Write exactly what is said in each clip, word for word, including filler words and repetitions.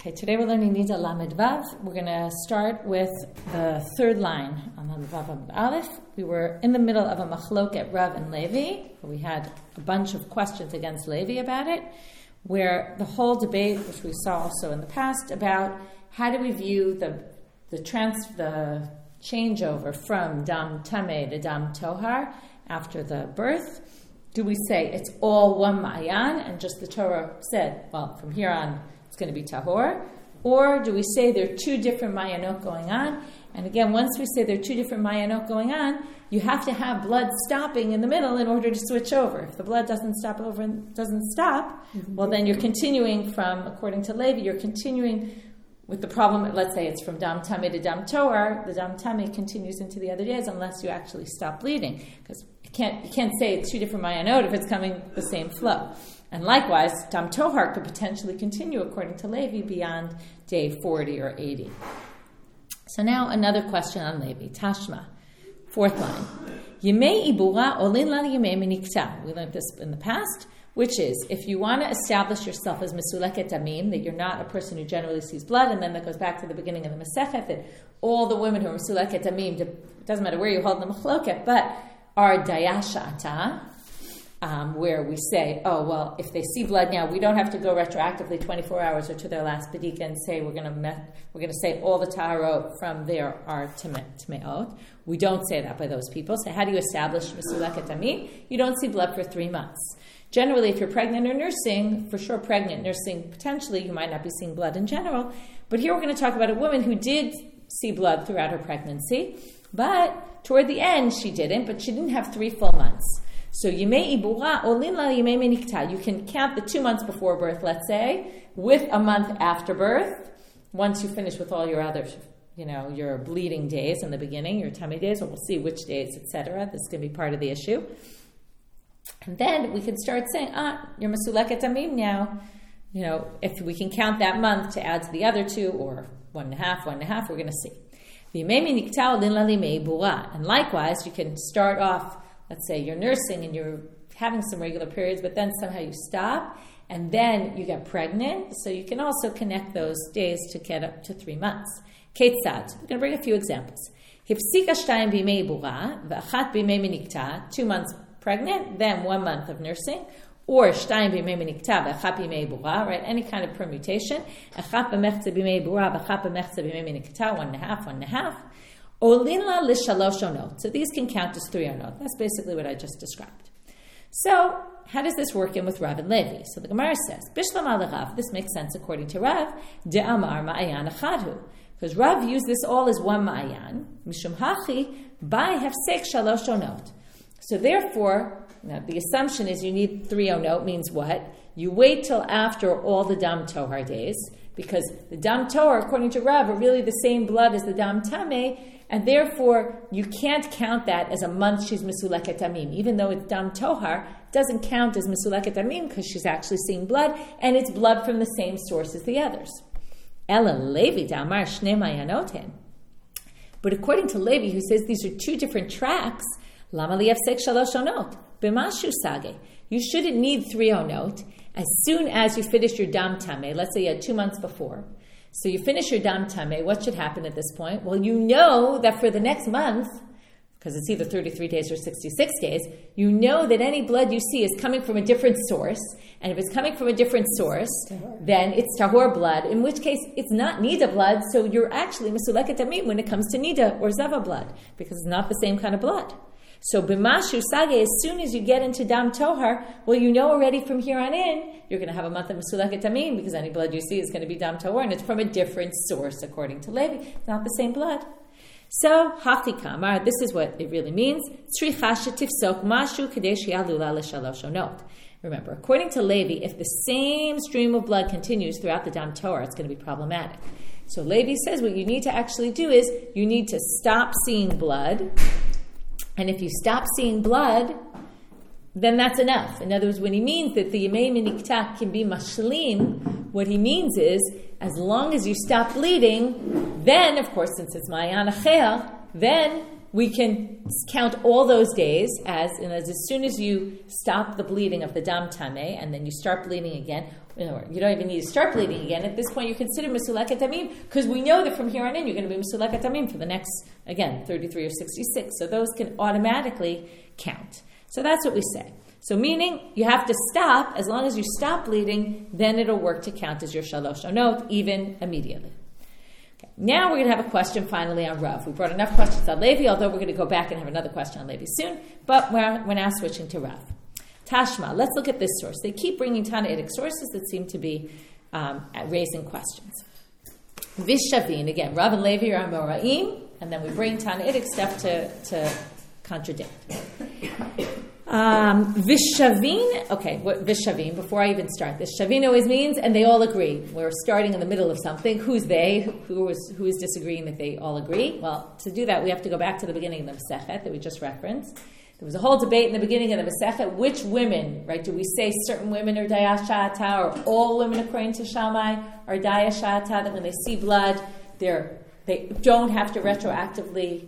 Okay, today we're learning Nida Lamed Vav. We're going to start with the third line on Lamed Vav Amud Aleph. We were in the middle of a machloket Rav and Levi, where we had a bunch of questions against Levi about it, where the whole debate, which we saw also in the past, about how do we view the the trans the changeover from Dam Tameh to Dam Tohar after the birth. Do we say it's all one Ma'ayan, and just the Torah said, well, from here on, it's going to be tahor, or do we say there are two different mayanot going on? And again, once we say there are two different mayanot going on, you have to have blood stopping in the middle in order to switch over. If the blood doesn't stop over and doesn't stop, mm-hmm. well, then you're continuing from, according to Levi, you're continuing with the problem. Let's say it's from Dam Tameh to Dam Tohar. The Dam Tameh continues into the other days unless you actually stop bleeding, because you can't you can't say it's two different mayanot if it's coming the same flow. And likewise, Dam Tohar could potentially continue, according to Levi, beyond day forty or eighty. So now another question on Levi. Tashma, fourth line. Yemei ibura olin la yemei menikta. We learned this in the past, which is, if you want to establish yourself as mesuleket damim, that you're not a person who generally sees blood, and then that goes back to the beginning of the Masechet, that all the women who are mesuleket damim, it doesn't matter where you hold the machloket, but are dayashata, Um, where we say, oh, well, if they see blood now, we don't have to go retroactively twenty-four hours or to their last bedika and say we're going to met, we're going to say all the taharot from there are tmeot. We don't say that by those people. So how do you establish mesuleket damim? You don't see blood for three months. Generally, if you're pregnant or nursing, for sure pregnant, nursing, potentially you might not be seeing blood in general. But here we're going to talk about a woman who did see blood throughout her pregnancy, but toward the end she didn't, but she didn't have three full months. So yemei ibura olin la yemei menikta. You can count the two months before birth, let's say, with a month after birth. Once you finish with all your other, you know, your bleeding days in the beginning, your tummy days, or we'll see which days, et cetera. This is going to be part of the issue. And then we can start saying, ah, you're mesuleket damim now. You know, if we can count that month to add to the other two, or one and a half, one and a half, we're going to see. Yemei menikta olin la yemei ibura. And likewise, you can start off. Let's say you're nursing and you're having some regular periods, but then somehow you stop, and then you get pregnant. So you can also connect those days to get up to three months. Ketzad. We're going to bring a few examples. Hifsika shtayim b'mei ibura v'achat b'mei menikta. Two months pregnant, then one month of nursing. Or shtayim b'mei menikta v'achat b'mei ibura. Right? Any kind of permutation. Achat b'mechza b'mei ibura v'achat b'mechza b'mei menikta. One and a half, one and a half. Olinla l'shalosh onot. So these can count as three onot. That's basically what I just described. So how does this work in with Rav and Levi? So the Gemara says, Bishlam al Rav. This makes sense according to Rav. De'amar ma'ayan achadhu. Because Rav views this all as one ma'ayan. Mishum hachi by hefsek shalosh onot. So therefore, now the assumption is you need three onot means what? You wait till after all the Dam Tohar days, because the Dam Tohar, according to Rav, are really the same blood as the Dam Tameh, and therefore you can't count that as a month she's mesuleket damim. Even though it's Dam Tohar, it doesn't count as mesuleket damim because she's actually seeing blood, and it's blood from the same source as the others. Ela Levi damar shnei mayanoten. But according to Levi, who says these are two different tracks, lama liyafsek shalosh onot b'mashu sage. You shouldn't need three onot. As soon as you finish your Dam Tameh, let's say you had two months before, so you finish your Dam Tameh, what should happen at this point? Well, you know that for the next month, because it's either thirty-three days or sixty-six days, you know that any blood you see is coming from a different source, and if it's coming from a different source, tahor. Then it's tahor blood, in which case it's not Nida blood, so you're actually mesuleket damim when it comes to Nida or Zava blood, because it's not the same kind of blood. So b'mashu sage, as soon as you get into Dam Tohar, well, you know already from here on in, you're going to have a month of mesuleket damim, because any blood you see is going to be Dam Tohar, and it's from a different source, according to Levi. It's not the same blood. So, hachi kamar, this is what it really means. Tzricha shetifsok mashu kadesh yalula l'shalosh onot. Remember, according to Levi, if the same stream of blood continues throughout the Dam Tohar, it's going to be problematic. So Levi says what you need to actually do is, you need to stop seeing blood. And if you stop seeing blood, then that's enough. In other words, when he means that the Yemei Menikta can be mashlim, what he means is, as long as you stop bleeding, then, of course, since it's Ma'ayan Achel, then we can count all those days as, and as, as soon as you stop the bleeding of the dam tameh, and then you start bleeding again, you know, you don't even need to start bleeding again. At this point, you consider Mesuleket Damim, because we know that from here on in, you're going to be Mesuleket Damim for the next, again, thirty-three or sixty-six. So those can automatically count. So that's what we say. So meaning, you have to stop, as long as you stop bleeding, then it'll work to count as your Shalosh Onot, even immediately. Okay. Now we're going to have a question finally on Rav. We brought enough questions on Levi, although we're going to go back and have another question on Levi soon, but we're, we're now switching to Rav. Tashma, let's look at this source. They keep bringing Tanaitic sources that seem to be um, raising questions. Vishavin, again, Rav and Levi are Amoraim, and then we bring Tanaitic stuff to, to contradict. Um, Vishavin, okay, what, Vishavin, before I even start this, Shavin always means, and they all agree. We're starting in the middle of something. Who's they? Who is, who is disagreeing that they all agree? Well, to do that, we have to go back to the beginning of the Masechet that we just referenced. There was a whole debate in the beginning of the Masechet. Which women, right? Do we say certain women are Daya Sha'ata, or all women according to Shammai are Daya Sha'ata, that when they see blood, they're, they don't have to retroactively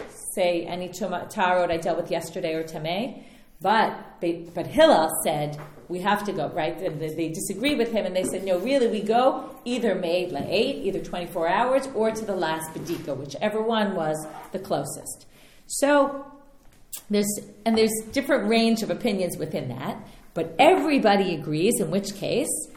say any Tarot I dealt with yesterday or Tameh. But they, but Hillel said we have to go, right? And they, they disagreed with him, and they said, no, really, we go either made la'eight, either twenty-four hours, or to the last bedika, whichever one was the closest. So there's and there's different range of opinions within that, but everybody agrees. In which case,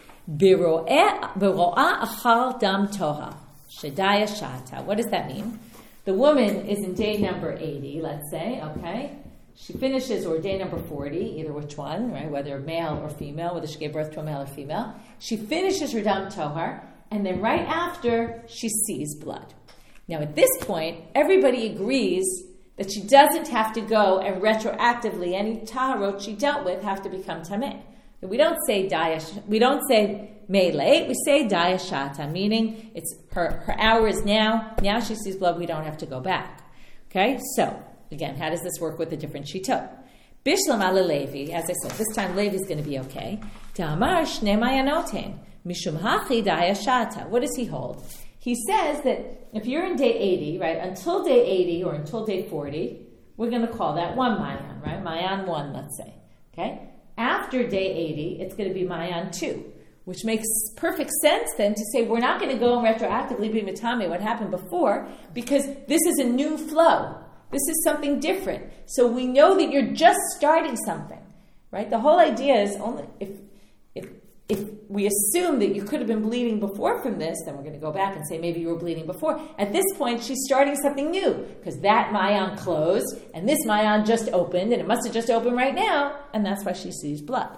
biro'ah achal dam toha shedaya shata. What does that mean? The woman is in day number eighty, let's say, okay. She finishes, or day number forty, either which one, right? Whether male or female, whether she gave birth to a male or female. She finishes her dam tohar, and then right after, she sees blood. Now, at this point, everybody agrees that she doesn't have to go and retroactively, any taharot she dealt with have to become tameh. We don't say daya, we don't say meileit, we say daya shata, meaning it's her, her hour is now, now she sees blood, we don't have to go back. Okay, so, again, how does this work with the different shitot? Bishlam ala Levi, as I said, this time Levi is going to be okay. Ta'amar shnei mayanoten, mishum hachi daya shata. What does he hold? He says that if you're in day eighty, right, until day eighty or until day forty, we're going to call that one mayan, right? Mayan one, let's say. Okay? After day eighty, it's going to be mayan two, which makes perfect sense then to say we're not going to go and retroactively be mitame what happened before, because this is a new flow. This is something different. So we know that you're just starting something, right? The whole idea is only if if if we assume that you could have been bleeding before from this, then we're going to go back and say maybe you were bleeding before. At this point, she's starting something new, because that mayan closed and this mayan just opened, and it must have just opened right now, and that's why she sees blood.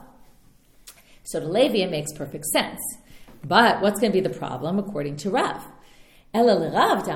So to Levi, it makes perfect sense. But what's going to be the problem according to Rav? We should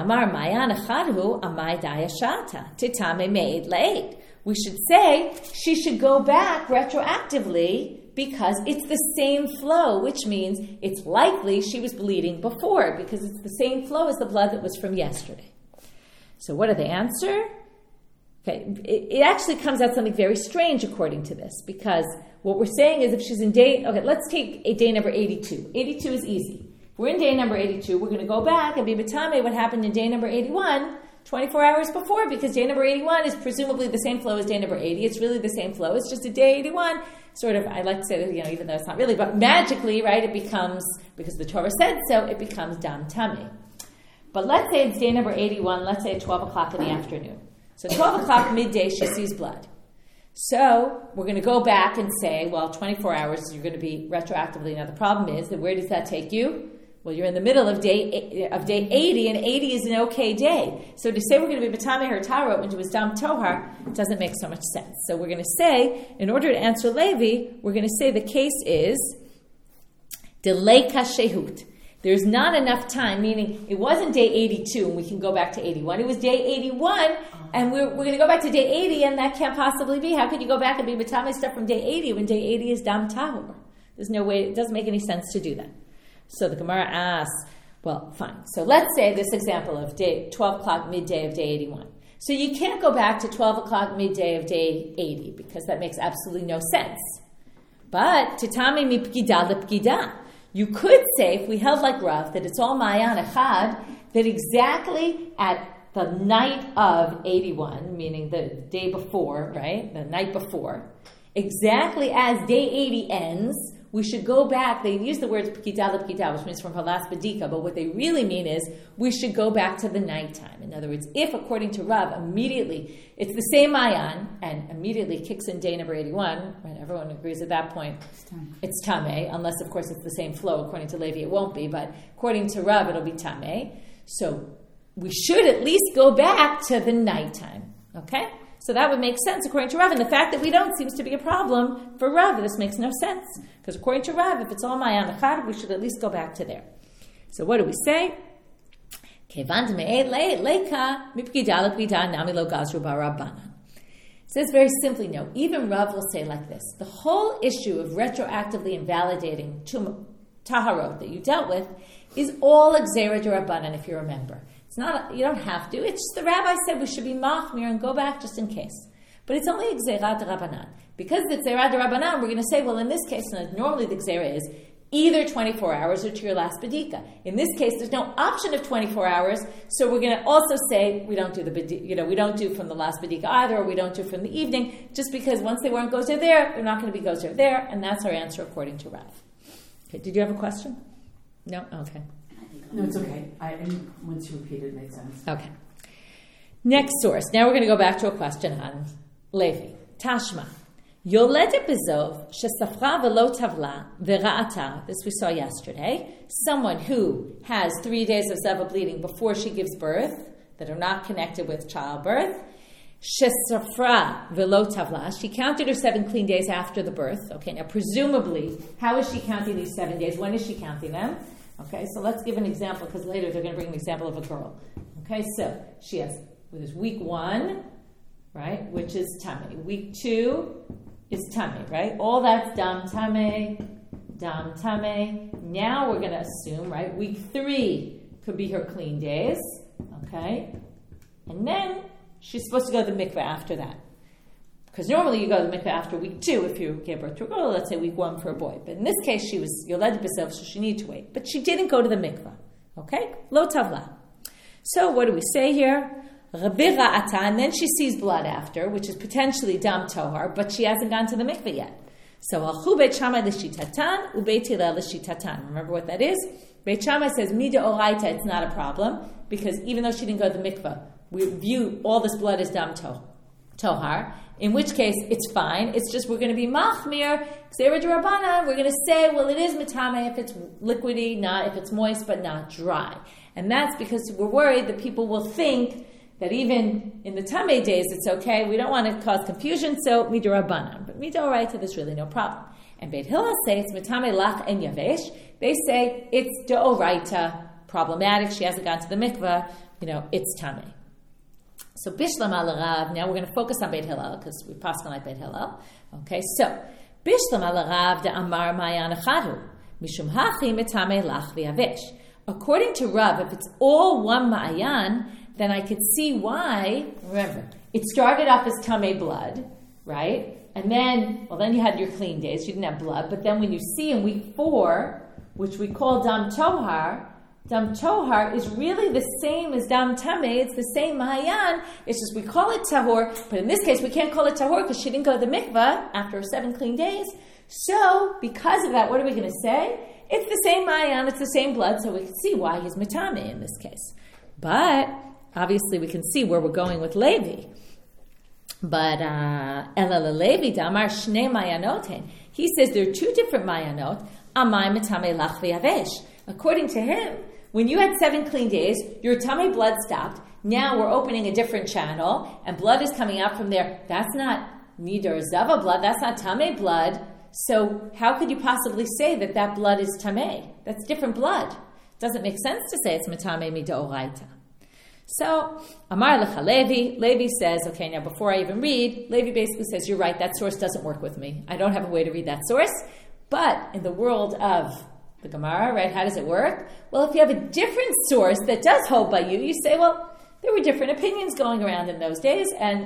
say she should go back retroactively because it's the same flow, which means it's likely she was bleeding before, because it's the same flow as the blood that was from yesterday. So what do they answer? Okay, it, it actually comes out something very strange according to this, because what we're saying is if she's in day, okay, let's take a day number eighty-two. eighty-two is easy. We're in day number eighty-two. We're going to go back and be mitame what happened in day number eighty-one, twenty-four hours before, because day number eighty-one is presumably the same flow as day number eighty. It's really the same flow. It's just a day eighty-one, sort of, I like to say that, you know, even though it's not really, but magically, right, it becomes, because the Torah said so, it becomes dam tameh. But let's say it's day number eighty-one, let's say at twelve o'clock in the afternoon. So twelve o'clock midday, she sees blood. So we're going to go back and say, well, twenty-four hours, you're going to be retroactively. Now the problem is that where does that take you? Well, you're in the middle of day of day eighty, and eighty is an okay day. So to say we're going to be Batame her Tarot when she was Dam Tohar doesn't make so much sense. So we're going to say, in order to answer Levi, we're going to say the case is delay kashehut. There's not enough time, meaning it wasn't day eighty-two and we can go back to eighty-one. It was day eighty-one and we're, we're going to go back to day eighty, and that can't possibly be. How could you go back and be Batame stuff from day eighty when day eighty is Dam Tahor? There's no way, it doesn't make any sense to do that. So the Gemara asks, well, fine. So let's say this example of day twelve o'clock midday of day eighty-one. So you can't go back to twelve o'clock midday of day eighty because that makes absolutely no sense. But titame mi pkida lepkida. You could say, if we held like Rav, that it's all mayan echad, that exactly at the night of eighty-one, meaning the day before, right? The night before, exactly as day eighty ends, we should go back. They use the words p'kida l'p'kida, which means from her last badika, but what they really mean is we should go back to the nighttime. In other words, if according to Rav, immediately it's the same mayan and immediately kicks in day number eighty-one, right? Everyone agrees at that point it's tameh, unless of course it's the same flow. According to Levi, it won't be, but according to Rav, it'll be tameh. So we should at least go back to the nighttime. Okay? So that would make sense according to Rav. And the fact that we don't seems to be a problem for Rav. This makes no sense. Because according to Rav, if it's all Mayan Echad, we should at least go back to there. So what do we say? It says very simply, no. Even Rav will say like this. The whole issue of retroactively invalidating tum- taharot that you dealt with is all a Gzera D'Rabbanan, if you remember. It's not, you don't have to. It's just the rabbi said we should be machmir and go back just in case. But it's only a Gzera D'Rabbanan. Because it's Gzera D'Rabbanan, we're going to say, well, in this case, normally the Gzera is either twenty-four hours or to your last badika. In this case, there's no option of twenty-four hours, so we're going to also say we don't do the badika, you know, we don't do from the last badika either, or we don't do from the evening, just because once they weren't gozer there, they're not going to be gozer there, and that's our answer according to Rav. Okay, did you have a question? No? Okay. No, it's okay. I, and once you repeat it, it made sense. Okay. Next source. Now we're going to go back to a question on Levi. Tashma. Yoledet bezov shesafra velo tavla vera'ata. This we saw yesterday. Someone who has three days of zeva bleeding before she gives birth that are not connected with childbirth. Shesafra velo tavla. She counted her seven clean days after the birth. Okay, now presumably, how is she counting these seven days? When is she counting them? Okay, so let's give an example, because later they're going to bring an example of a girl. Okay, so she has, well, there's week one, right, which is Tameh. Week two is Tameh, right? All that's Dam Tameh, Dam Tameh. Now we're going to assume, right, week three could be her clean days, okay? And then she's supposed to go to the mikveh after that. Because normally you go to the mikveh after week two if you give birth to a girl, let's say week one for a boy. But in this case, she was Yoledet B'Sev, so she needed to wait. But she didn't go to the mikveh. Okay? Lo tavla. So what do we say here? Rabbi Ra'ata, and then she sees blood after, which is potentially Dam Tohar, but she hasn't gone to the mikveh yet. So Alchu Beit Shammai l'shitatan, uBeit Hillel l'shitatan. Remember what that is? Beit Shammai says, Mida Oraita, it's not a problem, because even though she didn't go to the mikveh, we view all this blood as Dam Tohar. In which case, it's fine. It's just we're going to be machmir, Gzera D'Rabbanan. We're going to say, well, it is mitame if it's liquidy, not if it's moist, but not dry. And that's because we're worried that people will think that even in the tameh days, it's okay. We don't want to cause confusion, so mid'Rabbanan. But mid'oraita, there's really no problem. And Beit Hillel say it's mitame lach en yavesh. They say it's de'oraita, problematic. She hasn't gone to the mikveh. You know, it's tameh. So Bishlam al Rav, now we're going to focus on Beit Hillel, because we pass on like Beit Hillel. Okay, so Bishlam al Rav de Amar Mayan Echadu, Mishum Hachi Mitame Lach V'Yavesh. According to Rav, if it's all one Ma'ayan, then I could see why, remember, it started off as Tameh blood, right? And then, well, then you had your clean days, you didn't have blood, but then when you see in week four, which we call Dam Tohar, Dam Tohar is really the same as Dam Tameh. It's the same Mahayan. It's just we call it Tahor, but in this case we can't call it Tahor because she didn't go to the mikveh after seven clean days. So, because of that, what are we going to say? It's the same Mahayan, it's the same blood, so we can see why he's Mitame in this case. But, obviously we can see where we're going with Levi. But, Ela Levi, Damar Shnei Mayanoten. He says there are two different Mayanot. Amai Mitame Lach V'Yavesh. According to him, when you had seven clean days, your tummy blood stopped. Now we're opening a different channel, and blood is coming out from there. That's not Nidar Zava blood. That's not Tameh blood. So how could you possibly say that that blood is Tameh? That's different blood. Doesn't make sense to say it's Matame Midoraita. So, Amar Lecha Levi, Levi says, okay, now before I even read, Levi basically says, you're right, that source doesn't work with me. I don't have a way to read that source. But in the world of the Gemara, right, how does it work? Well, if you have a different source that does hold by you, you say, well, there were different opinions going around in those days, and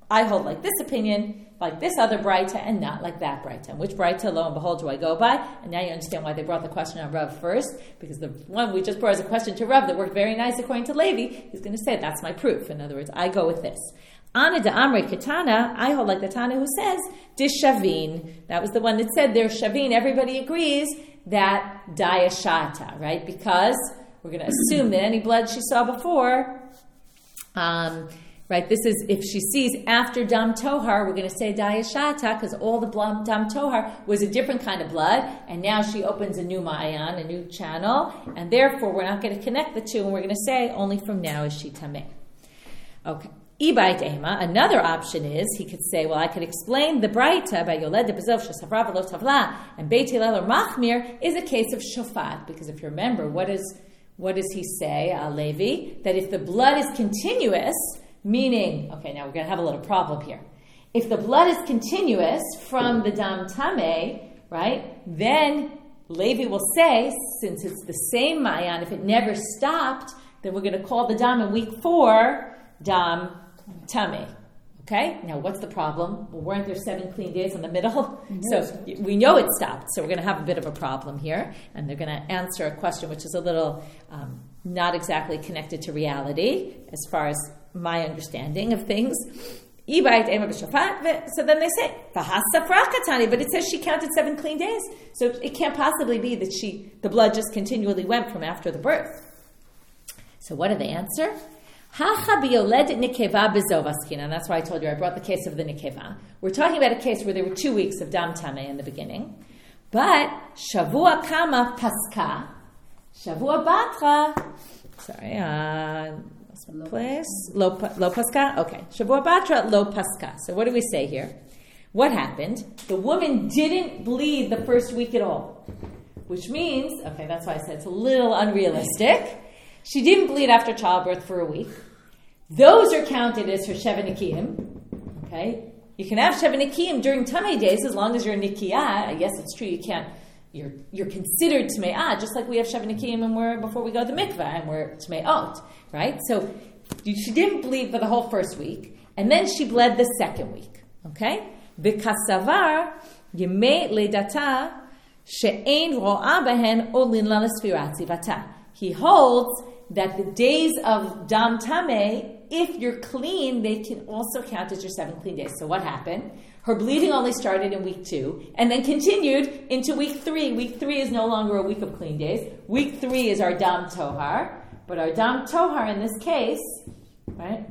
I hold like this opinion, like this other Braita, and not like that Braita. And which Braita, lo and behold, do I go by? And now you understand why they brought the question on Rav first, because the one we just brought as a question to Rav that worked very nice according to Levi, he's going to say, that's my proof. In other words, I go with this. Ana de Amre Ketana, I hold like the Tana who says, Dishavin. That was the one that said there's Shavin. Everybody agrees that Dayashata, right? Because we're going to assume that any blood she saw before, um, right, this is, if she sees after Dam Tohar, we're going to say Dayashata, because all the blood, Dam Tohar was a different kind of blood, and now she opens a new Ma'ayan, a new channel, and therefore we're not going to connect the two, and we're going to say only from now is she Tameh. Okay. Ibait Ema, another option is, he could say, well, I could explain the Braita by Yoled de Bezov Shesavra V'lo Tavla, and Beit Hillel or Machmir is a case of Shofat, because if you remember, what is what does he say, uh, Levi? That if the blood is continuous, meaning, okay, now we're going to have a little problem here. If the blood is continuous from the Dam Tameh, right, then Levi will say, since it's the same Ma'ayan, if it never stopped, then we're going to call the Dam in week four Dam Tameh. Okay? Now, what's the problem? Well, weren't there seven clean days in the middle? So we know it stopped. So we're going to have a bit of a problem here. And they're going to answer a question which is a little um, not exactly connected to reality as far as my understanding of things. So then they say, but it says she counted seven clean days. So it can't possibly be that she the blood just continually went from after the birth. So what did they answer? And that's why I told you I brought the case of the Nikeva. We're talking about a case where there were two weeks of Dam Tameh in the beginning. But Shavua Kama Paska, Shavua Batra, sorry, uh, place, Lo, lo Paska? Okay. Shavua Batra, Lo Paska. So what do we say here? What happened? The woman didn't bleed the first week at all. Which means, okay, that's why I said it's a little unrealistic. She didn't bleed after childbirth for a week. Those are counted as her Sheva Nikiyim. Okay? You can have Sheva Nikiyim during Tameh days as long as you're a Nikiyah. Yes, it's true, you can't. You're you're considered Tme'ah, just like we have Sheva Nikiyim and we're, before we go to the mikveh, and we're Tme'ot. Right? So she didn't bleed for the whole first week, and then she bled the second week. Okay? B'kasavar yemei ledata she'ein ro'a behen olin la l'sfirat zivata. He holds that the days of Dam Tameh, if you're clean, they can also count as your seven clean days. So what happened? Her bleeding only started in week two and then continued into week three. Week three is no longer a week of clean days. Week three is our Dam Tohar. But our Dam Tohar in this case, right?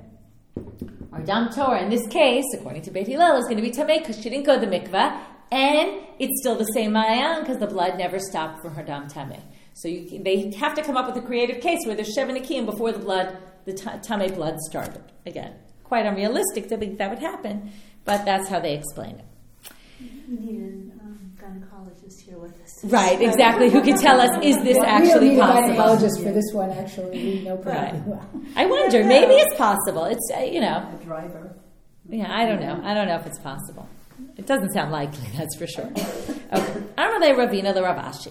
Our Dam Tohar in this case, according to Beit Hillel, is going to be Tameh because she didn't go to the mikveh, and it's still the same Ma'ayan because the blood never stopped for her Dam Tameh. So you, they have to come up with a creative case where there's Sheva Nikiyim before the blood, the Tameh blood started. Again, quite unrealistic to think that would happen, but that's how they explain it. We need a um, gynecologist here with us. Right, exactly. Who can tell us, is this well, actually we don't possible? need a gynecologist for this one, actually. We know pretty Right. well. I wonder, maybe it's possible. It's, uh, you know. A driver. Yeah, I don't know. I don't know if it's possible. It doesn't sound likely, that's for sure. Okay. Amalei Ravina the Rav Ashi.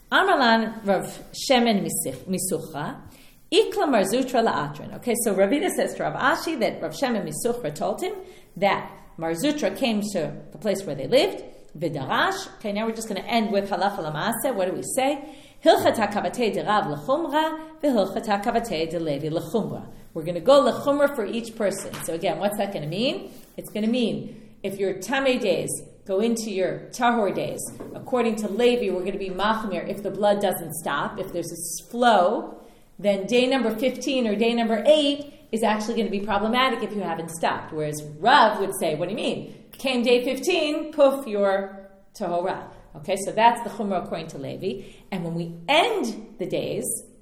Amalan Rav Shemen Misucha, Ikla Marzutra La'atrin. Okay, so Ravina says to Rav Ashi that Rav Shemen Misucha told him that Marzutra came to the place where they lived, Vidarash. Okay, now we're just going to end with Halacha L'Maaseh. What do we say? Hilchat HaKavatei de Rav L'Chumra, V'Hilchat HaKavatei de Levi L'Chumra. We're going to go L'Chumra for each person. So again, what's that going to mean? It's going to mean if your Tameh days go into your Tahor days, according to Levi, we're going to be Machmir if the blood doesn't stop. If there's a flow, then day number fifteen or day number eight is actually going to be problematic if you haven't stopped. Whereas Rav would say, what do you mean? Came day fifteen, poof, you're Tahorah. Okay, so that's the Chumrah according to Levi. And when we end the days,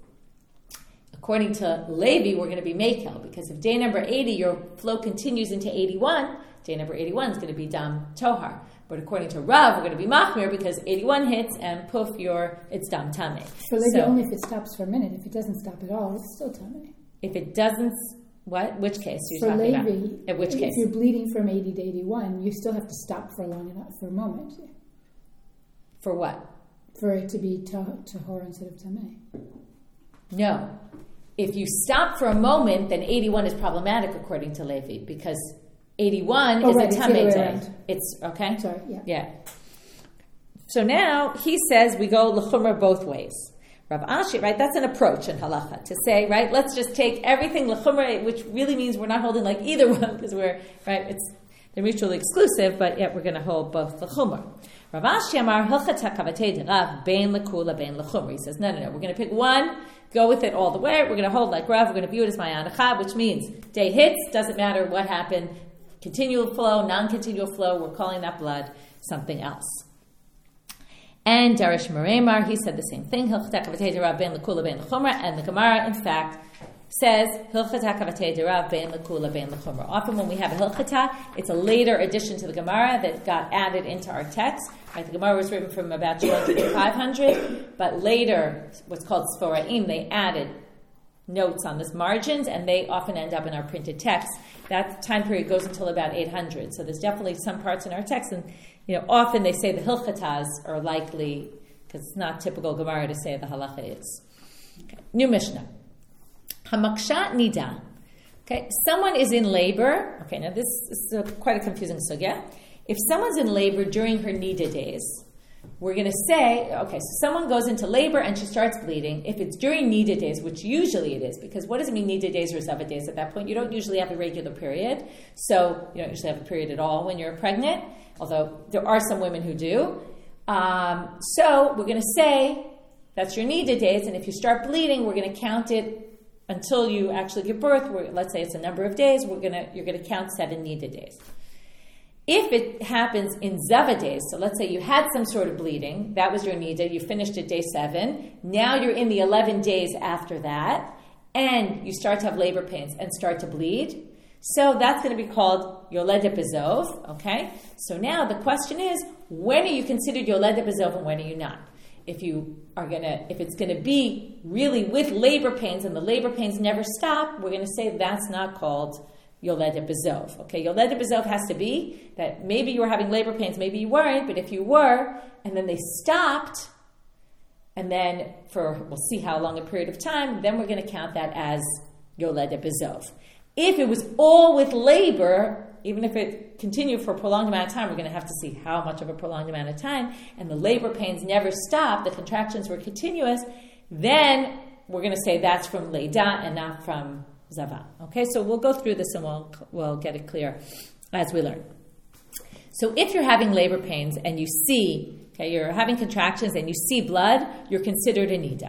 according to Levi, we're going to be Mekel, because if day number eighty, your flow continues into eighty-one, day number eighty-one is going to be Dam Tohar. But according to Rav, we're going to be Machmir because eighty-one hits and poof, you're, it's Dam Tameh. For Levi, so, only if it stops for a minute. If it doesn't stop at all, it's still Tameh. If it doesn't, what? Which case are you for talking Levi, about? At which if case? If you're bleeding from eighty to eighty-one, you still have to stop for long enough, for a moment. For what? For it to be Tahor instead of Tameh. No. If you stop for a moment, then eighty-one is problematic according to Levi, because eighty-one Oh, is right, a it's the other Tameh way day. around. It's, okay? Sorry, yeah. Yeah. So now he says we go l'chumra both ways. Rav Ashi, right? That's an approach in halacha to say, right? Let's just take everything l'chumra, which really means we're not holding like either one because we're right. It's they're mutually exclusive, but yet we're going to hold both l'chumra. Rav Ashi Amar hilchata kavatei derav bein l'kula bein l'chumra. He says no, no, no. We're going to pick one, go with it all the way. We're going to hold like Rav. We're going to view it as ma'anacha, which means day hits, doesn't matter what happened, continual flow, non-continual flow. We're calling that blood something else. And Darish Meremar, he said the same thing. Hilchata kavatei derav bein l'kula bein l'chumra, and the Gemara, in fact, says hilchata kavatei derav bein l'kula bein l'chumra. Often when we have a hilchata, it's a later addition to the Gemara that got added into our text. Right, the Gemara was written from about two hundred to five hundred, but later, what's called Sforaim, they added notes on this margins, and they often end up in our printed text. That time period goes until about eight hundred. So there's definitely some parts in our text, and you know, often they say the hilchatas are likely, because it's not typical Gemara to say the halacha is. Okay. New Mishnah. Hamakshat nida. Okay, someone is in labor. Okay, now this is a, quite a confusing sugya. If someone's in labor during her nida days, we're going to say, okay, so someone goes into labor and she starts bleeding. If it's during nida days, which usually it is, because what does it mean nida days or zava days at that point? You don't usually have a regular period. So you don't usually have a period at all when you're pregnant, although there are some women who do. Um, so we're going to say that's your nida days, and if you start bleeding, we're going to count it until you actually give birth. We're, let's say it's a number of days. We're going to you're going to count seven nida days. If it happens in zava days, so let's say you had some sort of bleeding, that was your nida, you finished at day seven, now you're in the eleven days after that, and you start to have labor pains and start to bleed, so that's going to be called Yoledet B'Zov, okay? So now the question is, when are you considered Yoledet B'Zov and when are you not? If you are going to, if it's going to be really with labor pains and the labor pains never stop, we're going to say that's not called Yoledet B'Zov. Okay, Yoledet B'Zov has to be that maybe you were having labor pains, maybe you weren't, but if you were, and then they stopped, and then for, we'll see how long a period of time, then we're going to count that as Yoledet B'Zov. If it was all with labor, even if it continued for a prolonged amount of time, we're going to have to see how much of a prolonged amount of time, and the labor pains never stopped, the contractions were continuous, then we're going to say that's from Leida and not from Zava. Okay, so we'll go through this and we'll we'll get it clear as we learn. So if you're having labor pains and you see, okay, you're having contractions and you see blood, you're considered a nida.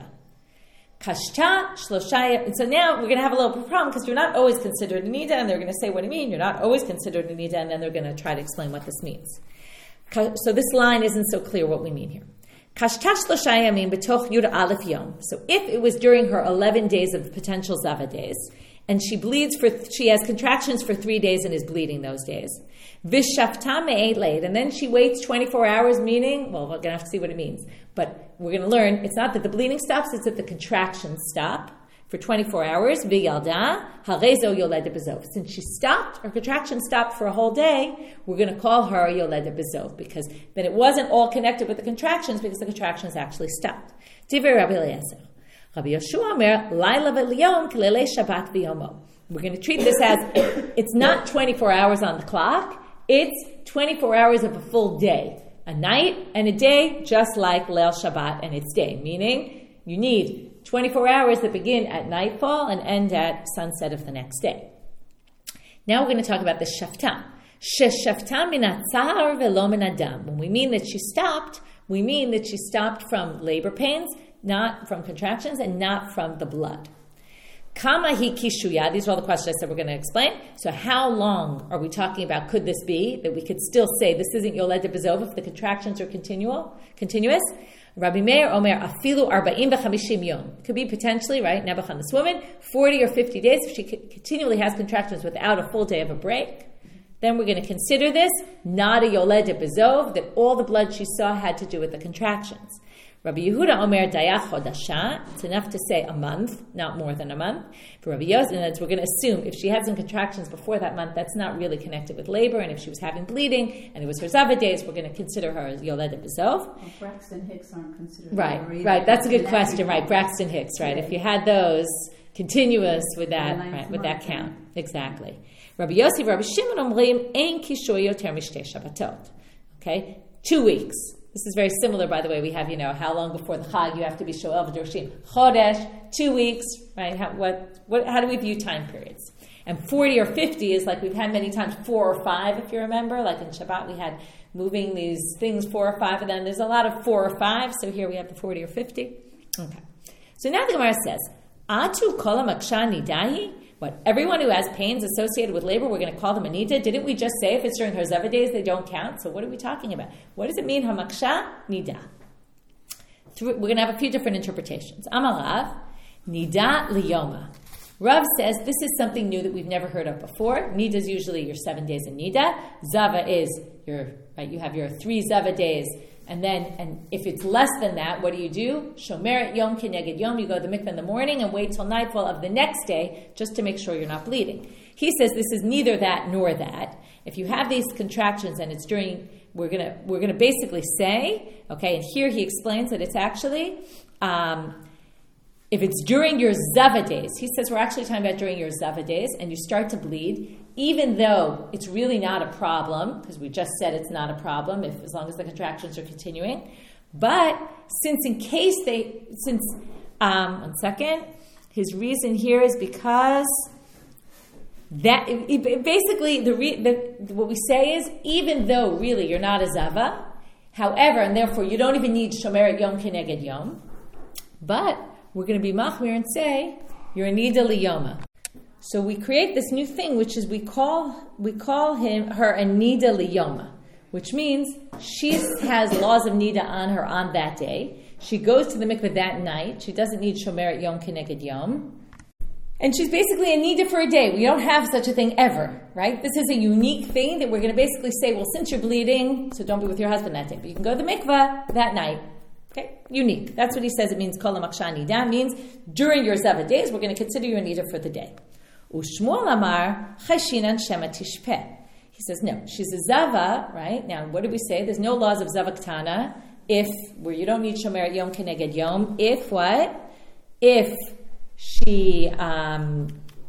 Kashta shloshaya. And so now we're going to have a little problem because you're not always considered a nida, and they're going to say, what do you mean? You're not always considered a nida, and then they're going to try to explain what this means. So this line isn't so clear what we mean here. Kashta shloshaya mean betoch yud aleph yom. So if it was during her eleven days of potential zava days, and she bleeds for, she has contractions for three days and is bleeding those days. Vishafta me'et leid, and then she waits twenty-four hours, meaning, well, we're going to have to see what it means. But we're going to learn, it's not that the bleeding stops, it's that the contractions stop for twenty-four hours. V'yalda, harezo yoledet b'zov. Since she stopped, her contractions stopped for a whole day, we're going to call her yoledet b'zov, because then it wasn't all connected with the contractions, because the contractions actually stopped. Divrei Rabbi Eliezer. Rabbi Yeshua Omer, Laila v'liyom k'leilei Shabbat v'yomo. We're going to treat this as, it's not twenty-four hours on the clock, it's twenty-four hours of a full day. A night and a day, just like Leil Shabbat and its day. Meaning, you need twenty-four hours that begin at nightfall and end at sunset of the next day. Now we're going to talk about the shaftam. Sheshaftam min hatzar v'lo min hadam. When we mean that she stopped, we mean that she stopped from labor pains, not from contractions, and not from the blood. Kama hi kishuya. These are all the questions I said we're going to explain. So how long are we talking about? Could this be that we could still say this isn't Yoledet B'Zov if the contractions are continual, continuous? Rabbi Meir Omer afilu arba'im v'chamishim yom. Could be potentially, right, Nebuchadnezzar, this woman, forty or fifty days if she continually has contractions without a full day of a break. Then we're going to consider this not a Yoledet B'Zov, that all the blood she saw had to do with the contractions. Rabbi Yehuda Omer Daya Chodasha. It's enough to say a month, not more than a month. For Rabbi Yosef, we're going to assume if she had some contractions before that month, that's not really connected with labor, and if she was having bleeding and it was her Zava days, we're going to consider her as Yoledet B'Zov. Well, Braxton Hicks aren't considered. Right, right. That's a good question, right? Braxton Hicks, right? If you had those, continuous with that, Ninth right, with that month, count. Exactly. Rabbi Yossi, Rabbi Shimon omrim ein kishoy yoter mishtei Shabbatot. Okay, two weeks. This is very similar, by the way. We have, you know, how long before the Chag you have to be shoel v'dorshim. Chodesh, two weeks, right? How, what, what, how do we view time periods? And forty or fifty is like we've had many times, four or five, if you remember. Like in Shabbat, we had moving these things, four or five of them. There's a lot of four or five, so here we have the forty or fifty. Okay. So now the Gemara says, Atu kol hamaksha nidahi? What, everyone who has pains associated with labor, we're going to call them a nida? Didn't we just say if it's during her zeva days, they don't count? So what are we talking about? What does it mean, hamaksha nida? We're going to have a few different interpretations. Amarav, nida liyoma. Rav says this is something new that we've never heard of before. Nida is usually your seven days of nida. Zava is your, right, you have your three zava days. And then, and if it's less than that, what do you do? Shomeret yom keneged yom. You go to the mikveh in the morning and wait till nightfall of the next day just to make sure you're not bleeding. He says this is neither that nor that. If you have these contractions and it's during, we're gonna we're gonna basically say, okay. And here he explains that it's actually, um, if it's during your zava days, he says we're actually talking about during your zava days, and you start to bleed. Even though it's really not a problem, because we just said it's not a problem if as long as the contractions are continuing. But since in case they, since, um, one second, his reason here is because that, it, it, basically, the, re, the what we say is, even though really you're not a zava, however, and therefore you don't even need shomeret yom keneged yom, but we're going to be machmir and say, you're a nida liyoma. So we create this new thing, which is we call we call him her a nida liyoma, which means she has laws of nida on her on that day. She goes to the mikveh that night. She doesn't need shomeret yom keneged yom, and she's basically a nida for a day. We don't have such a thing ever, right? This is a unique thing that we're going to basically say, well, since you're bleeding, so don't be with your husband that day, but you can go to the mikveh that night. Okay, unique. That's what he says. It means kol hamaksha nida means during your zava days, we're going to consider you a nida for the day. Ushmuel amar cheshinan shema tishpeh. He says, no, she's a zava, right? Now, what did we say? There's no laws of zava ktana if, where you don't need shomeret yom keneged yom, if what? If she, um,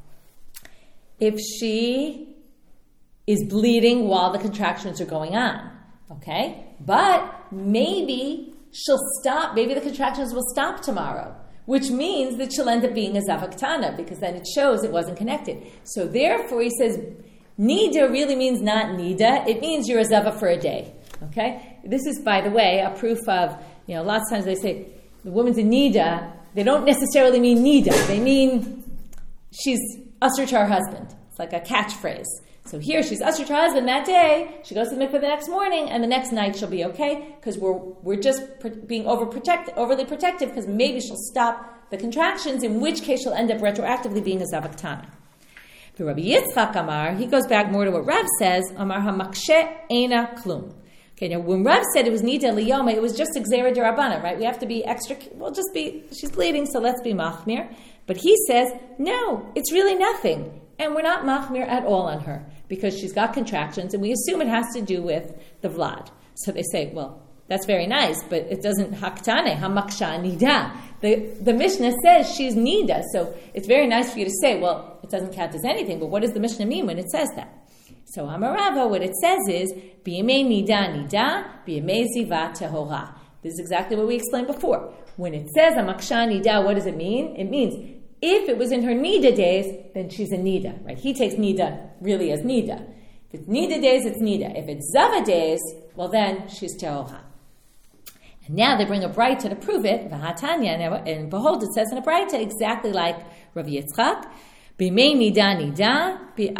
if she is bleeding while the contractions are going on, okay? But maybe she'll stop, maybe the contractions will stop tomorrow, which means that she'll end up being a zava ktana, because then it shows it wasn't connected. So therefore, he says, nida really means not nida. It means you're a zava for a day. Okay? This is, by the way, a proof of, you know, lots of times they say, the woman's a nida. They don't necessarily mean nida. They mean she's usher to her husband. It's like a catchphrase. So here she's usher to her husband that day. She goes to the mikveh the next morning, and the next night she'll be okay, because we're we're just pr- being overprotect, overly protective, because maybe she'll stop the contractions, in which case she'll end up retroactively being a zava ktana. But Rabbi Yitzchak Amar, he goes back more to what Rav says, Amar hamakshe eina klum. Okay, now when Rav said it was nida liyoma, it was just gzera d'Rabbanan, right? We have to be extra, we'll just be, she's bleeding, so let's be machmir. But he says, no, it's really nothing. And we're not machmir at all on her, because she's got contractions, and we assume it has to do with the vlad. So they say, well, that's very nice, but it doesn't haktane, hamaksha nida. The, the Mishnah says she's nida, so it's very nice for you to say, well, it doesn't count as anything, but what does the Mishnah mean when it says that? So Amarava, what it says is, b'yemei nida nida, b'yemei ziva tehora. This is exactly what we explained before. When it says hamaksha nida, what does it mean? It means, if it was in her nida days, then she's a nida, right? He takes nida really as nida. If it's nida days, it's nida. If it's zava days, well then, she's tehora. And now they bring a braita to prove it, v'hatanya, and behold, it says in a braita exactly like Rav Yitzchak, b'yemei nida nida,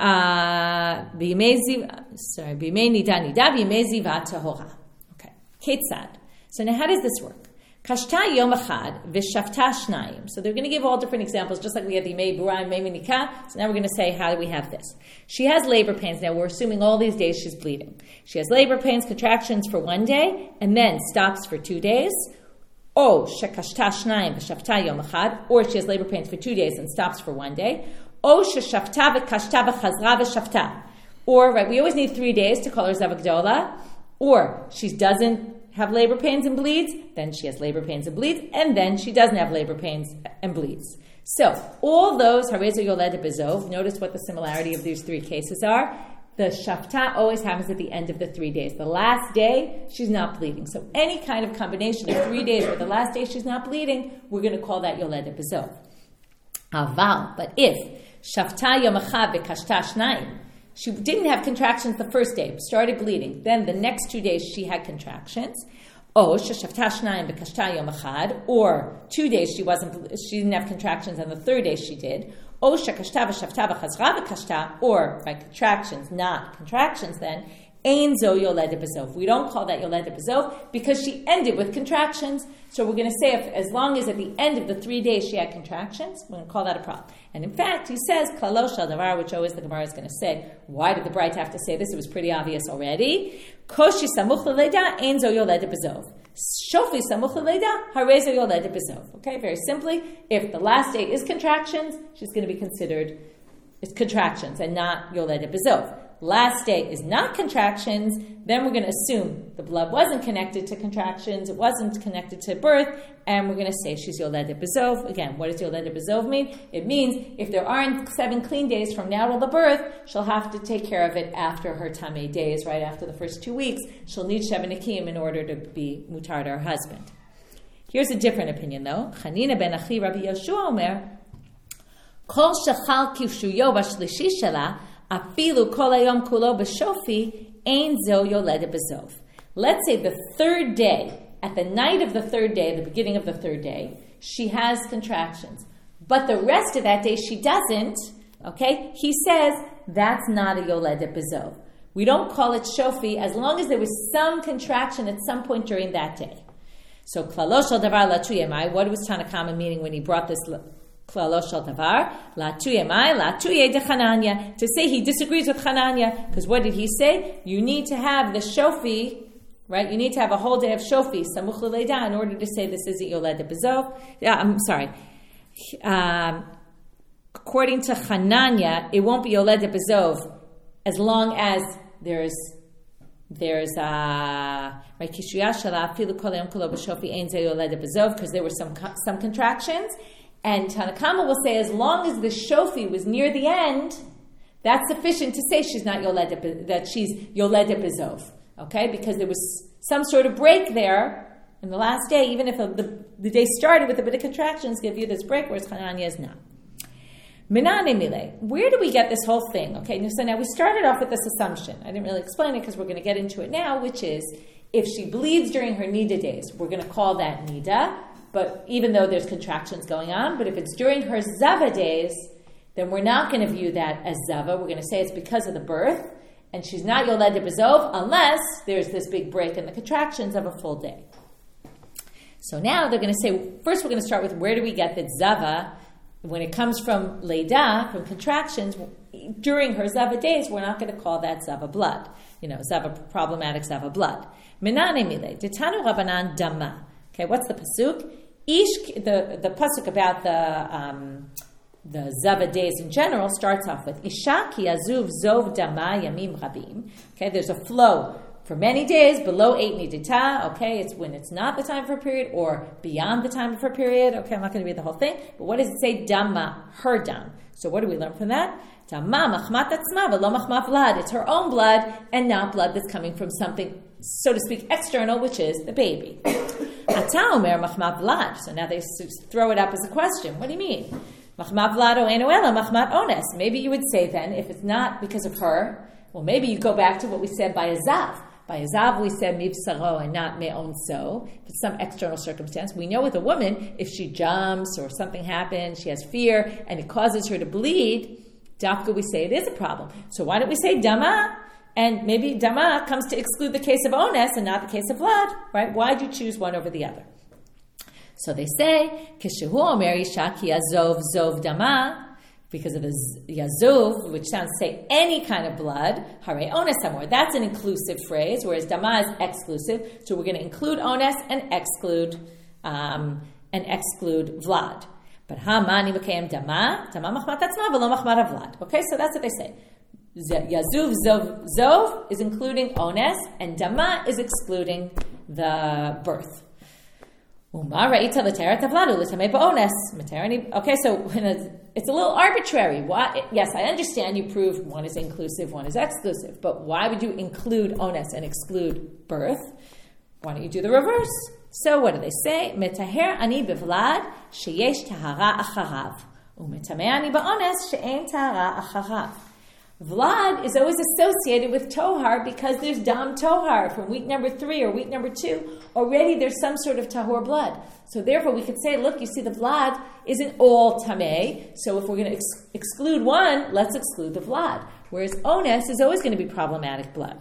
b'yemei ziva, sorry, b'yemei nida nida, b'yemei ziva tehora. Okay, ketzad. So now how does this work? Kashta yom echad v'shavta shnayim. So they're going to give all different examples, just like we had the Yemei Bura and Yemei Nikah. So now we're going to say, how do we have this? She has labor pains. Now we're assuming all these days she's bleeding. She has labor pains, contractions for one day, and then stops for two days. O shekashta shnayim v'shavta yom echad. Or she has labor pains for two days and stops for one day. O sheshavta v'kashta v'chazra v'shavta. Or, right, we always need three days to call her Zava Gdola. Or she doesn't have labor pains and bleeds, then she has labor pains and bleeds, and then she doesn't have labor pains and bleeds. So, all those, Harezo Yoled Bezov, notice what the similarity of these three cases are. The Shafta always happens at the end of the three days. The last day, she's not bleeding. So, any kind of combination of three days where the last day she's not bleeding, we're going to call that Yoled Bezov. Aval, but if Shafta Yom Echad V'Kashta Shnayim, she didn't have contractions the first day, started bleeding. Then the next two days she had contractions. Or sheshafta shnayim b'kashta yom echad, or two days she wasn't, she didn't have contractions, and the third day she did. Or shekashta v'shavta v'chazra v'kashta, or by contractions, not contractions. Then ein zo yoled bezov. We don't call that yoled bezov because she ended with contractions. So we're going to say if, as long as at the end of the three days she had contractions, we're going to call that a problem. And in fact, he says klalo shel davar, which always the Gemara is going to say. Why did the Braita have to say this? It was pretty obvious already. Koshi samuch l'leida ein zo yoled bezov. Shofi samuch l'leida harezo yoled bezov. Okay, very simply, if the last day is contractions, she's going to be considered it's contractions and not yoled bezov. Last day is not contractions, then we're going to assume the blood wasn't connected to contractions, it wasn't connected to birth, and we're going to say she's Yoled Bezov. Again, what does Yoled Bezov mean? It means if there aren't seven clean days from now till the birth, she'll have to take care of it after her Tamei days, right after the first two weeks. She'll need Sheva Nekim in order to be mutar to her husband. Here's a different opinion though. Chanina ben Achi Rabbi Yoshua Omer, Kol shechal kivshuyo b'shlishi shela, afilu kol hayom kulo b'shofi, ein zo yoled bezov. Let's say the third day, at the night of the third day, the beginning of the third day, she has contractions. But the rest of that day she doesn't, okay? He says that's not a yoled bezov. We don't call it shofi as long as there was some contraction at some point during that day. So, klalo shel davar la tuyemai, what was Tanakama meaning when he brought this klalo shel davar? La tuyemai, la tuye de Chananya. To say he disagrees with Chananya, because what did he say? You need to have the shofi, right? You need to have a whole day of shofi, samuch l'leida, in order to say this isn't yoled bezov. Yeah, I'm sorry. Um, according to Chananya, it won't be yoled bezov as long as there's There's uh, right because there were some some contractions, and Tanakama will say as long as the shofi was near the end, that's sufficient to say she's not yoled, that she's yoled bezov. Okay, because there was some sort of break there in the last day, even if the, the day started with a bit of contractions, give you this break, whereas Chananya is not. Where do we get this whole thing? Okay, so now we started off with this assumption. I didn't really explain it because we're going to get into it now, which is if she bleeds during her nida days, we're going to call that nida, but even though there's contractions going on, but if it's during her zava days, then we're not going to view that as zava. We're going to say it's because of the birth, and she's not yoled bezov unless there's this big break in the contractions of a full day. So now they're going to say, first we're going to start with where do we get that zava. When it comes from leida, from contractions, during her zava days, we're not going to call that zava blood. You know, zava problematic zava blood. Menane mile, detanu rabanan dama. Okay, what's the pasuk? Ish, the, the pasuk about the um, the zava days in general starts off with Isha ki azuv zov dama yamim rabim. Okay, there's a flow for many days below eight nidita, okay, it's when it's not the time for a period or beyond the time of her period. Okay, I'm not going to read the whole thing, but what does it say? Dama, her dam. So what do we learn from that? Dama machmat atzma v'lo machmat vlad. It's her own blood and not blood that's coming from something, so to speak, external, which is the baby. Ata omer machmat vlad. So now they throw it up as a question. What do you mean? Machmat vlad o eno ela machmat ones. Maybe you would say then, if it's not because of her, well, maybe you go back to what we said by Azav. By Azav, we said mivsaro and not me'on so. If it's some external circumstance. We know with a woman, if she jumps or something happens, she has fear, and it causes her to bleed, dafka, we say it is a problem. So why don't we say dama? And maybe dama comes to exclude the case of ones and not the case of vlad, right? Why'd you choose one over the other? So they say, kishehu omer isha ki azov zov dama, because of the yazuv, which sounds to say any kind of blood, hare ones hamor. That's an inclusive phrase, whereas dama is exclusive. So we're going to include ones and exclude um, and exclude vlad. But ha mani v'kayim dama, dama machmat atzma v'lo machmat vlad. Okay, so that's what they say. Yazuv zov zov is including ones, and dama is excluding the birth. Okay, so it's a little arbitrary. Why? Yes, I understand you proved one is inclusive, one is exclusive, but why would you include ones and exclude birth? Why don't you do the reverse? So what do they say? Metaher ani bevlad sheyesh tahara acharav, umetameh ani ba'ones she'ein tahara acharav. Vlad is always associated with Tohar because there's Dam Tohar from week number three or week number two. Already there's some sort of Tahor blood. So therefore we could say, look, you see the Vlad isn't all Tameh. So if we're going to ex- exclude one, let's exclude the Vlad. Whereas Ones is always going to be problematic blood.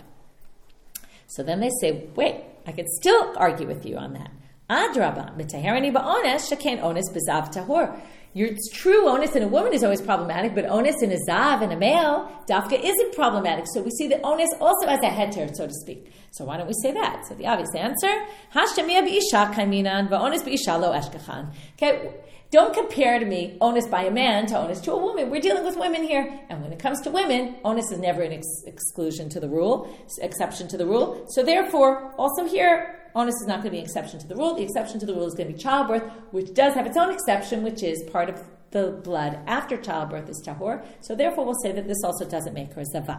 So then they say, wait, I could still argue with you on that. Adraba, mitaherani ba'ones, sheken ones bezav tahor. It's true, onus in a woman is always problematic, but onus in a zav, in a male, dafka isn't problematic. So we see that onus also has a heter, so to speak. So why don't we say that? So the obvious answer, hashtamia b'isha kaiminan, va'onus b'isha lo eshkachan. Okay, don't compare to me onus by a man to onus to a woman. We're dealing with women here. And when it comes to women, onus is never an ex- exclusion to the rule, exception to the rule. So therefore, also here, onus is not going to be an exception to the rule. The exception to the rule is going to be childbirth, which does have its own exception, which is part of the blood after childbirth is tahor. So therefore, we'll say that this also doesn't make her zava.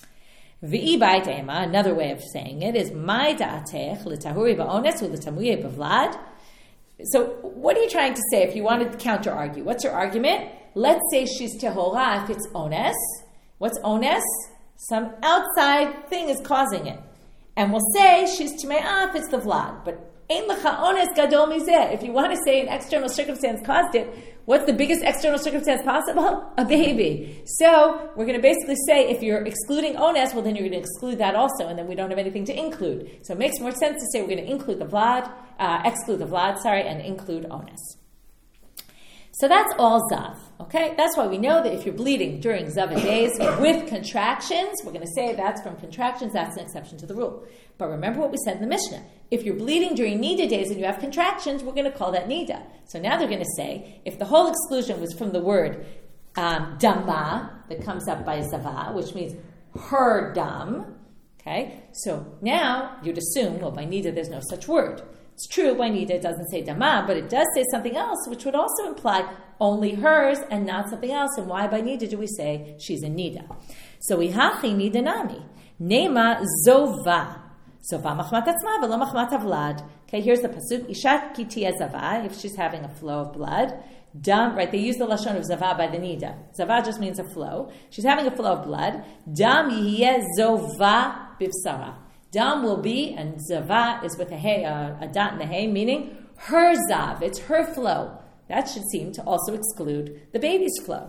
V'i ba'itema, another way of saying it is my da'atech l'tahuri ba'ones u'l'tamuye b'vlad. So what are you trying to say if you wanted to counter-argue? What's your argument? Let's say she's tehora if it's ones. What's ones? Some outside thing is causing it. And we'll say she's Tme'ah if it's the Vlad. But Ein Lecha Ones Gadol Mizeh. If you want to say an external circumstance caused it, what's the biggest external circumstance possible? A baby. So we're going to basically say if you're excluding Ones, well then you're going to exclude that also, and then we don't have anything to include. So it makes more sense to say we're going to include the Vlad, uh, exclude the Vlad, sorry, and include Ones. So that's all Zav, okay? That's why we know that if you're bleeding during Zav days with contractions, we're going to say that's from contractions, that's an exception to the rule. But remember what we said in the Mishnah. If you're bleeding during Nida days and you have contractions, we're going to call that Nida. So now they're going to say, if the whole exclusion was from the word um, Dama, that comes up by Zava, which means her dam, okay? So now you'd assume, well, by Nida there's no such word. It's true, by Nida it doesn't say Dama, but it does say something else, which would also imply only hers and not something else. And why by Nida do we say she's in Nida? So we hachi Nida nami. Nema zova. Zova machmat atzma v'lo machmat avlad. Okay, here's the pasuk. Ishat ki tia zava, if she's having a flow of blood. Dam, right, they use the lashon of zava by the Nida. Zava just means a flow. She's having a flow of blood. Dam yihye zova bivsara. Dam will be, and zava is with a hey, a, a dot and a hey, meaning her zav, it's her flow. That should seem to also exclude the baby's flow.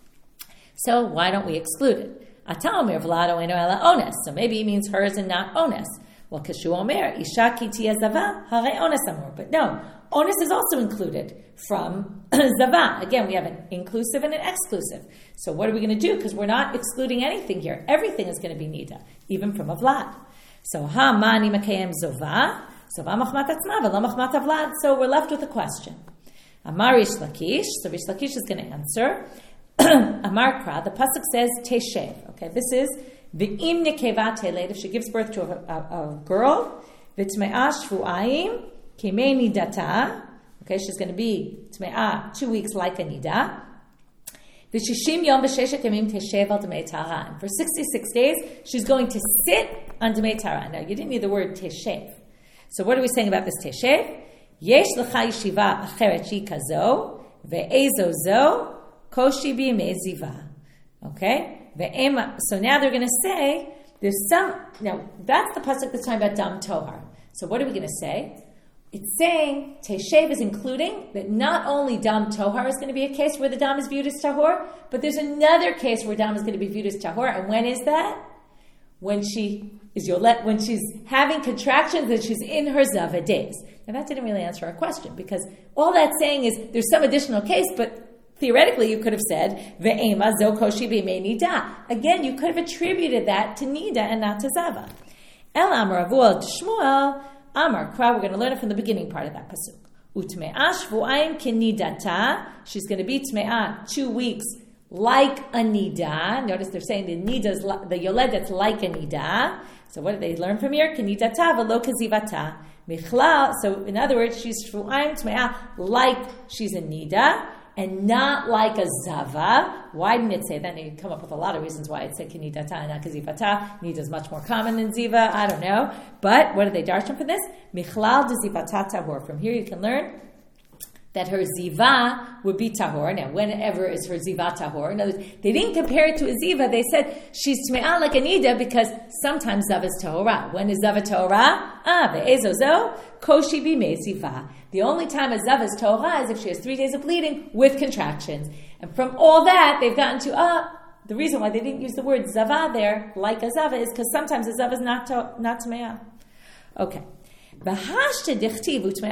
So why don't we exclude it? Atal vlado eno ela ones. So maybe it means hers and not ones. Well, kashu omer isha ki tia zava hare ones amor. But no, ones is also included from zava. Again, we have an inclusive and an exclusive. So what are we going to do? Because we're not excluding anything here. Everything is going to be nida, even from a vlad. So, ha mani makayem zova, zova machmat atzma, v'lo machmat avlad. So we're left with a question. Amar Rish Lakish, so Rish Lakish is going to answer. Amar Kra, the pasuk says teshev. Okay, this is v'im nekeva teled, if she gives birth to a, a, a girl, v'tme'ah shvu'ayim kimei nidata. Okay, she's going to be tme'ah two weeks like a nida. V'shishim yom v'sheshet yamim teshev al d'mei tahara. And for sixty-six days, she's going to sit on d'mei tahara. Now, you didn't need the word teshev. So what are we saying about this teshev? Yesh l'cha yeshiva acheret shi kazo, ve'ezo zo, koshi b'yimei ziva. Okay? Ve'ema. So now they're going to say, there's some, now that's the pasuk that's talking about dam tohar. So what are we going to say? It's saying, teshev is including that not only dam tohar is going to be a case where the dam is viewed as tahor, but there's another case where dam is going to be viewed as tahor. And when is that? When she is yolet, when she's having contractions and she's in her zava days. Now that didn't really answer our question, because all that's saying is there's some additional case, but theoretically you could have said, ve'ema zo koshi b'mei nida. Again, you could have attributed that to nida and not to zava. El amar avuel Shmuel, Amar Kra, we're going to learn it from the beginning part of that pasuk. Utme'ah shvu'ayim kenidata. She's going to be tme'ah two weeks like a nida. Notice they're saying the nida is the yoled that's like a nida. So what did they learn from here? Kenidata v'lo kazivata. Michlal, so in other words, she's Shvu'ayim Tme'ah like she's a Nida, and not like a Zava. Why didn't it say that? And you come up with a lot of reasons why it said Kinidata and not Kazivata. Nida is much more common than Ziva, I don't know. But what did they darshan for this? Michlal de Zivata Tahor. From here you can learn that her ziva would be tahor. Now, whenever is her ziva tahor? In other words, they didn't compare it to a ziva. They said she's tme'ah like a nida because sometimes zav is tahora. When is zav tahora? Ah, ve'ezozo koshi b'mei ziva. The only time a zav is tahora is if she has three days of bleeding with contractions. And from all that, they've gotten to ah. The reason why they didn't use the word zava there, like a zava, is because sometimes a zav is not to, not tme'ah. Okay. Well, if we just proved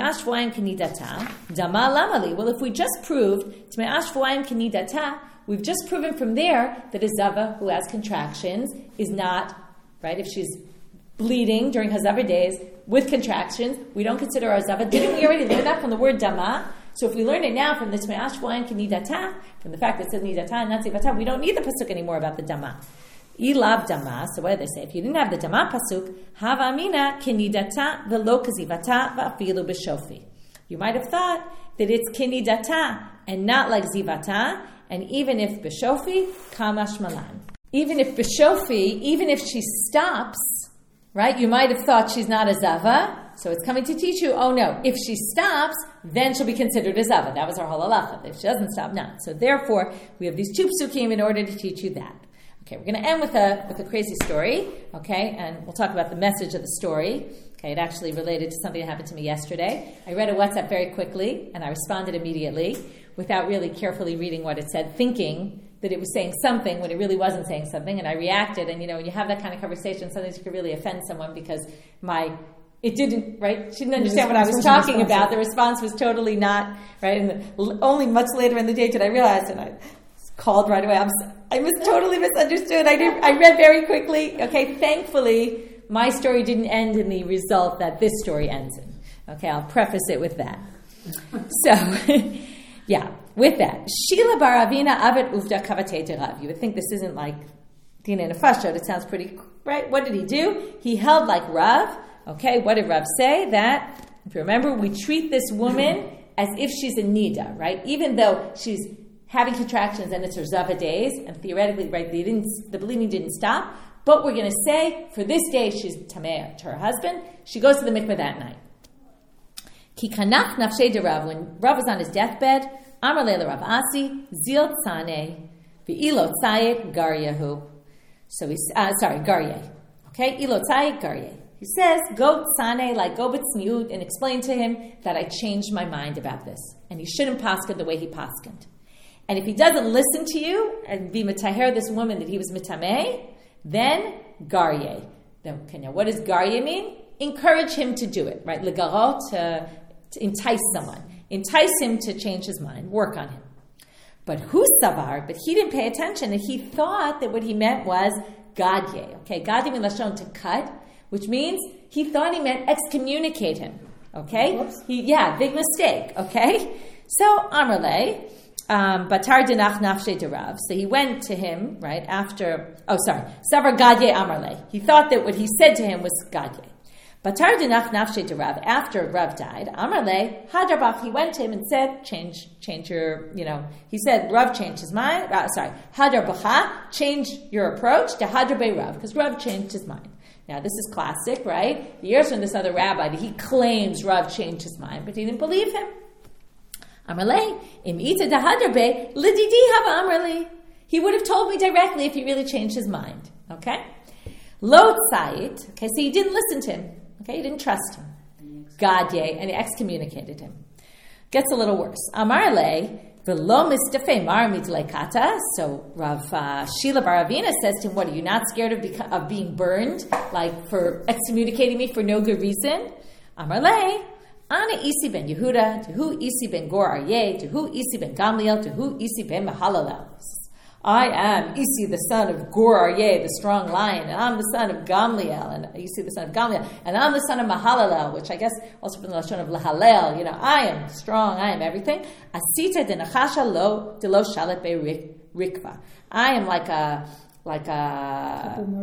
Tme'ah Shvuayim Kenidata, we've just proven from there that a Zava who has contractions is not, right, if she's bleeding during Hazava days with contractions, we don't consider her Zava. Didn't we already learn that from the word Dama? So if we learn it now from the Tme'ah Shvuayim Kenidata, from the fact that it says Nidata and not Zivata, we don't need the pasuk anymore about the Dama. Ilav dama. So what do they say? If you didn't have the dama pasuk, hava amina kinidata velo kazivata va'afilu b'shofi. You might have thought that it's kinidata and not like zivata. And even if b'shofi, kamash malan. Even if b'shofi, even if she stops, right? You might have thought she's not a zava. So it's coming to teach you, oh no, if she stops, then she'll be considered a zava. That was our whole halacha. If she doesn't stop, not. So therefore, we have these two psukim in order to teach you that. Okay, we're going to end with a with a crazy story, okay, and we'll talk about the message of the story. Okay, it actually related to something that happened to me yesterday. I read a WhatsApp very quickly, and I responded immediately without really carefully reading what it said, thinking that it was saying something when it really wasn't saying something, and I reacted, and you know, when you have that kind of conversation, sometimes you could really offend someone because my... It didn't, right? She didn't understand what I was talking about. The response was totally not, right? And the, only much later in the day did I realize, and I called right away. I'm, I was totally misunderstood. I did. I read very quickly. Okay, thankfully, my story didn't end in the result that this story ends in. Okay, I'll preface it with that. So, yeah, with that. Shila bar Avina avet uvda kavatei derav. You would think this isn't like Dina Nefashot. It sounds pretty, right? What did he do? He held like Rav. Okay, what did Rav say? That, if you remember, we treat this woman as if she's a nida, right? Even though she's having contractions and it's her zava days, and theoretically, right, they didn't, the bleeding didn't stop, but we're going to say, for this day, she's tameh to her husband. She goes to the mikveh that night. Ki kanach nafshei de Rav, when Rav was on his deathbed, Amar leila Rav Asi, zil tzane, ve'ilo tzayet garyahu. So he's, uh, sorry, garyeh. Okay, ilo tzayet garyeh. He says, go tzane, like go b'tzniut, and explain to him that I changed my mind about this. And he shouldn't paskin the way he paskined. And if he doesn't listen to you and be mitaher this woman that he was mitameh, then garye. Then, what does garye mean? Encourage him to do it, right? Legarot, to, to entice someone. Entice him to change his mind. Work on him. But who savar? But he didn't pay attention, and he thought that what he meant was gadye. Okay, gadye means lashon to cut, which means he thought he meant excommunicate him. Okay? He, yeah, big mistake. Okay? So, Amrle, um, Batar dinach nafshe derav. So he went to him, right, after, oh, sorry, Savar Gadye Amrle. He thought that what he said to him was Gadye. Batar dinach nafshe derav. After Rav died, Amrle, Hadrabach, he went to him and said, change, change your, you know, he said, Rav changed his mind, uh, sorry, Hadrabacha, change your approach to Hadrabe Rav, because Rav changed his mind. Now, this is classic, right? He hears from this other rabbi that he claims Rav changed his mind, but he didn't believe him. Amarle, im ita dahadrabe, lididi hava amarle. He would have told me directly if he really changed his mind. Okay? Lo tzayit. Okay, so he didn't listen to him. Okay, he didn't trust him. Gadye, and he excommunicated him. Gets a little worse. Amarle, v'lo mistafe mar mitlekata. So Rav uh, Shila bar Avina says to him, what, are you not scared of, beca- of being burned, like for excommunicating me for no good reason? Amarle, Ana isi ben Yehuda, to who isi ben Gor Aryeh, to who isi ben Gamliel, to who isi ben Mahalalel. I am Isi, the son of Gor Aryeh, the strong lion, and I'm the son of Gamliel, and Isi, the son of Gamliel, and I'm the son of Mahalalel, which I guess also from the lashon of Lahalel. You know, I am strong, I am everything. Asita de nachasha lo de lo shalet be rikva. I am like a like a couple murder.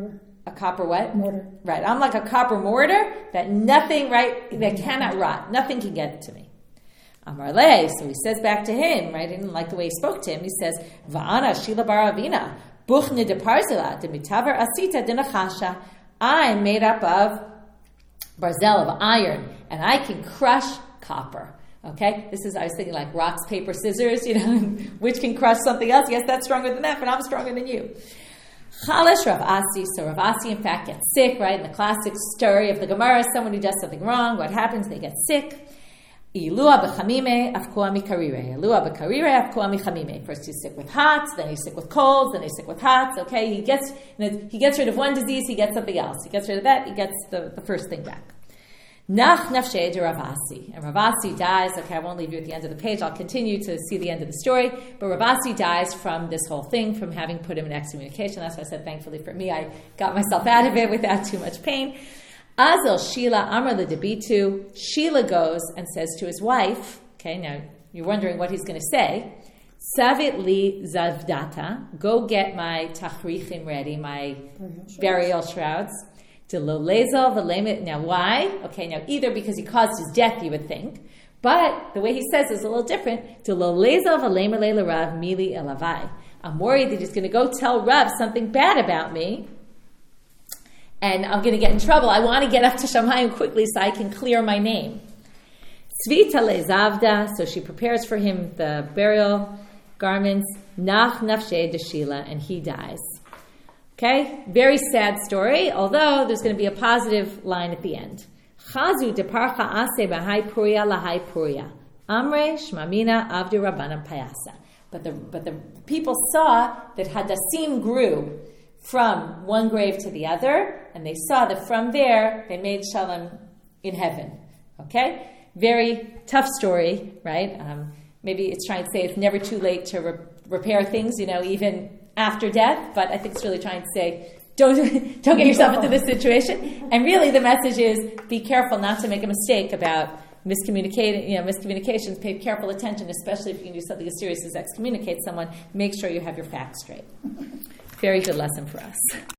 a copper what? Mortar. Right. I'm like a copper mortar that nothing, right, that cannot rot. Nothing can get to me. Amar le, so he says back to him, right? He didn't like the way he spoke to him. He says, Va'ana Shila bar Avina, buchne de parzela, de mitaver asita de nachasha. I'm made up of barzel, of iron, and I can crush copper. Okay? This is, I was thinking like rocks, paper, scissors, you know, which can crush something else. Yes, that's stronger than that, but I'm stronger than you. Chalish Rav Asi, so Rav Asi in fact gets sick, right? In the classic story of the Gemara, someone who does something wrong, what happens? They get sick. Ilua b'chamime afkoa mikarire. Ilua b'karire afkoa michamime. First he's sick with hots, then he's sick with colds, then he's sick with hots. Okay, he gets he gets rid of one disease, he gets something else. He gets rid of that, he gets the, the first thing back. Nach nafshei de Rav Asi. And Rav Asi dies. Okay, I won't leave you at the end of the page. I'll continue to see the end of the story. But Rav Asi dies from this whole thing, from having put him in excommunication. That's why I said, thankfully for me, I got myself out of it without too much pain. Azel Sheila Amar L'Debitu. Sheila goes and says to his wife, okay, now you're wondering what he's going to say. Savit li zavdata. Go get my tachrichim ready, my burial shrouds. Now why? Okay, now either because he caused his death, you would think, but the way he says is a little different. I'm worried that he's going to go tell Rav something bad about me, and I'm going to get in trouble. I want to get up to Shamayim quickly so I can clear my name. Tzvita lezavda, so she prepares for him the burial garments. Nach nafshei de Sheila, and he dies. Okay, very sad story, although there's going to be a positive line at the end. Chazu de parcha ase b'hai puria lahai puria. Amre shmamina avdu rabbanan payasa. But the but the people saw that Hadassim grew from one grave to the other, and they saw that from there they made shalom in heaven. Okay, very tough story, right? Um, maybe it's trying to say it's never too late to re- repair things, you know, even after death, but I think it's really trying to say, don't don't get yourself into this situation. And really the message is, be careful not to make a mistake about miscommunicating, you know, miscommunications. Pay careful attention, especially if you can do something as serious as excommunicate someone. Make sure you have your facts straight. Very good lesson for us.